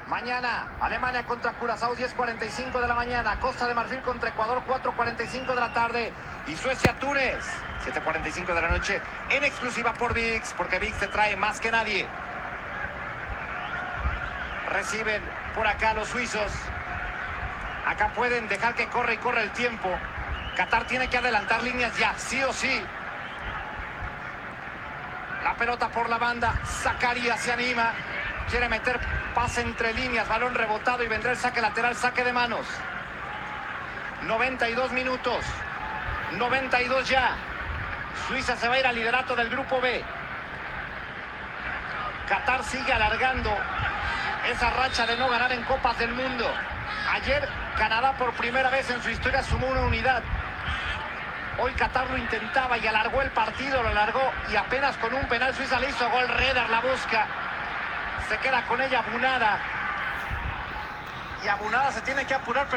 Mañana, Alemania contra Curazao, 10:45 de la mañana. Costa de Marfil contra Ecuador, 4:45 de la tarde. Y Suecia-Túnez, 7:45 de la noche. En exclusiva por ViX, porque ViX te trae más que nadie. Reciben por acá los suizos. Acá pueden dejar que corre y corre el tiempo. Qatar tiene que adelantar líneas ya, sí o sí. La pelota por la banda. Zakaria se anima. Quiere meter pase entre líneas. Balón rebotado y vendrá el saque lateral, saque de manos. 92 minutos. 92 ya. Suiza se va a ir al liderato del grupo B. Qatar sigue alargando esa racha de no ganar en Copas del Mundo. Ayer Canadá por primera vez en su historia sumó una unidad. Hoy Qatar lo intentaba y alargó el partido, lo alargó y apenas con un penal Suiza le hizo gol. Reder la busca. Se queda con ella Abunada. Y Abunada se tiene que apurar.